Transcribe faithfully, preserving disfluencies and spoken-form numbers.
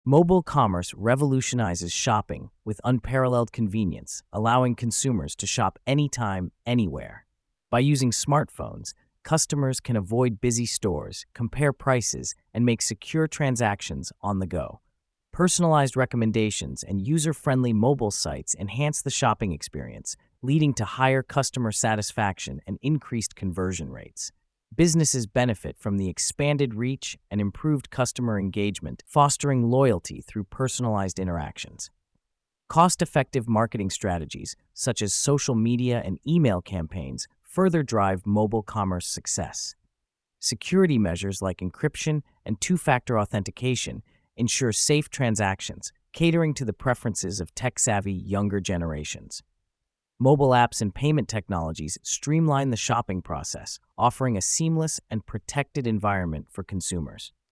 Mobile commerce revolutionizes shopping with unparalleled convenience, allowing consumers to shop anytime, anywhere. By using smartphones, customers can avoid busy stores, compare prices, and make secure transactions on the go. Personalized recommendations and user-friendly mobile sites enhance the shopping experience, leading to higher customer satisfaction and increased conversion rates. Businesses benefit from the expanded reach and improved customer engagement, fostering loyalty through personalized interactions. Cost-effective marketing strategies, such as social media and email campaigns, further drive mobile commerce success. Security measures like encryption and two-factor authentication ensure safe transactions, catering to the preferences of tech-savvy younger generations. Mobile apps and payment technologies streamline the shopping process, offering a seamless and protected environment for consumers.